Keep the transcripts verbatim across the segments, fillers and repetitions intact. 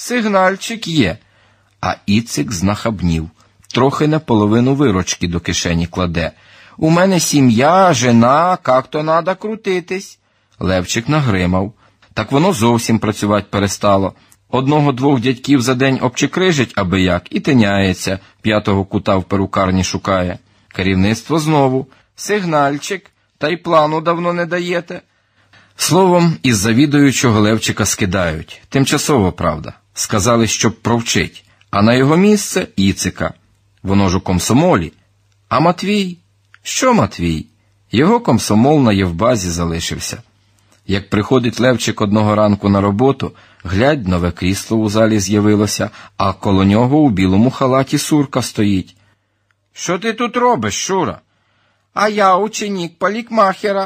Сигнальчик є. А Іцик знахабнів. Трохи наполовину вирочки до кишені кладе. У мене сім'я, жена, как-то надо крутитись. Левчик нагримав. Так воно зовсім працювати перестало. Одного-двох дядьків за день обчекрижить аби як і тиняється, п'ятого кута в перукарні шукає. Керівництво знову. Сигнальчик, та й плану давно не даєте. Словом, із завідуючого Левчика скидають. Тимчасово, правда. Сказали, щоб провчить. А на його місце Іцика. Воно ж у комсомолі. А Матвій? Що Матвій? Його комсомол на Євбазі залишився. Як приходить Левчик одного ранку на роботу, глядь, нове крісло у залі з'явилося, а коло нього у білому халаті Сурка стоїть. «Що ти тут робиш, Шура?» «А я ученик парикмахера».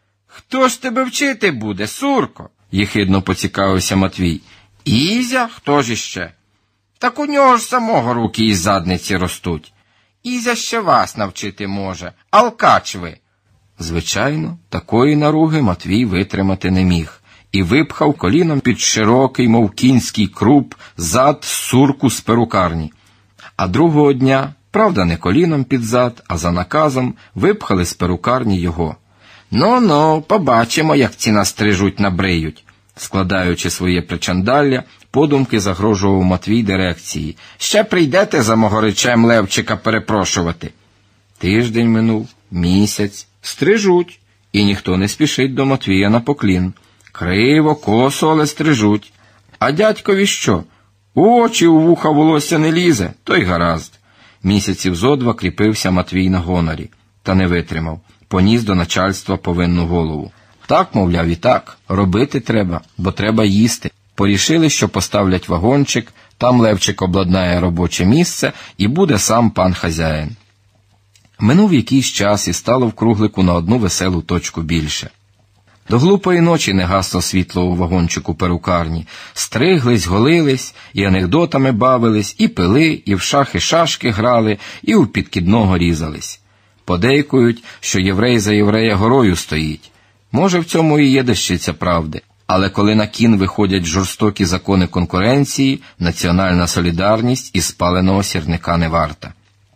«Хто ж тебе вчити буде, Сурко?» – єхидно поцікавився Матвій. «Ізя? Хто ж іще?» «Так у нього ж самого руки із задниці ростуть. Ізя ще вас навчити може, алкач ви». Звичайно, такої наруги Матвій витримати не міг і випхав коліном під широкий, мов кінський круп, зад Сурку з перукарні. А другого дня, правда, не коліном під зад, а за наказом, випхали з перукарні його. «Ну-ну, побачимо, як ці настрижуть, набриють», складаючи своє причандалля, подумки загрожував Матвій дирекції. «Ще прийдете за могоричем Левчика перепрошувати». Тиждень минув, місяць, стрижуть, і ніхто не спішить до Матвія на поклін. Криво, косо, але стрижуть. А дядькові що? У очі, у вуха волосся не лізе, то й гаразд. Місяців зо два кріпився Матвій на гонорі, та не витримав. Поніс до начальства повинну голову. Так, мовляв, і так, робити треба, бо треба їсти. Порішили, що поставлять вагончик, там Левчик обладнає робоче місце і буде сам пан хазяїн. Минув якийсь час і стало в круглику на одну веселу точку більше. До глупої ночі не гасло світло у вагончику перукарні. Стриглись, голились, і анекдотами бавились, і пили, і в шахи-шашки грали, і у підкидного різались. Подейкують, що єврей за єврея горою стоїть. Може, в цьому і є дещиця правди. Але коли на кін виходять жорстокі закони конкуренції, національна солідарність із спаленого сірника не варта.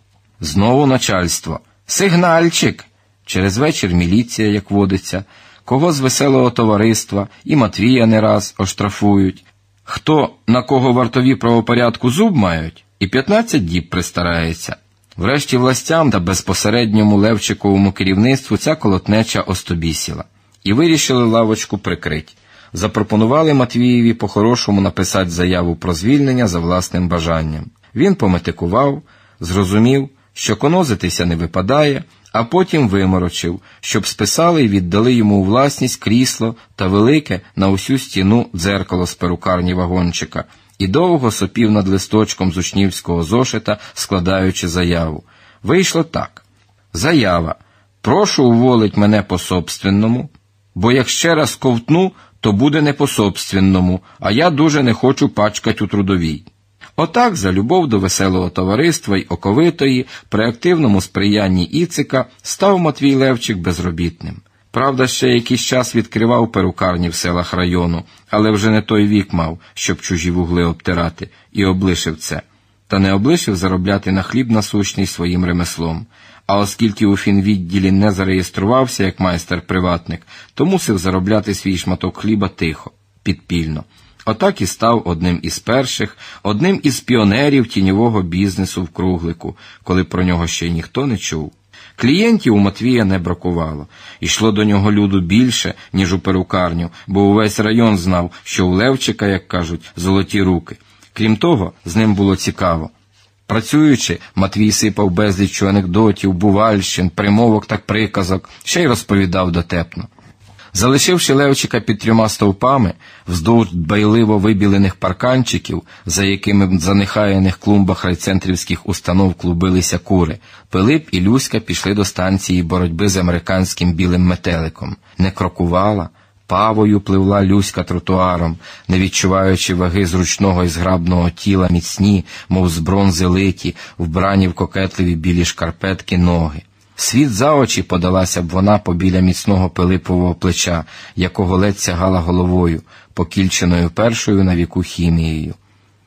Знову начальство. «Сигнальчик!» Через вечір міліція, як водиться. Кого з веселого товариства, і Матвія не раз оштрафують. Хто, на кого вартові правопорядку зуб мають, і п'ятнадцять діб пристарається. Врешті властям та безпосередньому Левчиковому керівництву ця колотнеча остобісіла. І вирішили лавочку прикрить. Запропонували Матвієві по-хорошому написати заяву про звільнення за власним бажанням. Він пометикував, зрозумів, що конозитися не випадає, а потім виморочив, щоб списали і віддали йому у власність крісло та велике на усю стіну дзеркало з перукарні вагончика, і довго сопів над листочком з учнівського зошита, складаючи заяву. Вийшло так. Заява. Прошу уволить мене по-собственному, бо як ще раз ковтну, то буде не по-собственному, а я дуже не хочу пачкать у трудовій. Отак, за любов до веселого товариства й оковитої, при активному сприянні Іцика, став Матвій Левчик безробітним. Правда, ще якийсь час відкривав перукарні в селах району, але вже не той вік мав, щоб чужі вугли обтирати, і облишив це. Та не облишив заробляти на хліб насущний своїм ремеслом. А оскільки у фінвідділі не зареєструвався як майстер-приватник, то мусив заробляти свій шматок хліба тихо, підпільно. Отак і став одним із перших, одним із піонерів тіньового бізнесу в круглику, коли про нього ще й ніхто не чув. Клієнтів у Матвія не бракувало. Ішло до нього люду більше, ніж у перукарню, бо увесь район знав, що у Левчика, як кажуть, золоті руки. Крім того, з ним було цікаво. Працюючи, Матвій сипав безліччю анекдотів, бувальщин, примовок та приказок, ще й розповідав дотепно. Залишивши Левчика під трьома стовпами, вздовж дбайливо вибілених парканчиків, за якими в занехаяних клумбах райцентрівських установ клубилися кури, Пилип і Люська пішли до станції боротьби з американським білим метеликом. Не крокувала, павою пливла Люська тротуаром, не відчуваючи ваги зручного і зграбного тіла міцні, мов з бронзи литі, вбрані в кокетливі білі шкарпетки ноги. Світ за очі подалася б вона побіля міцного Пилипового плеча, якого ледь сягала головою, покільченою першою на віку хімією.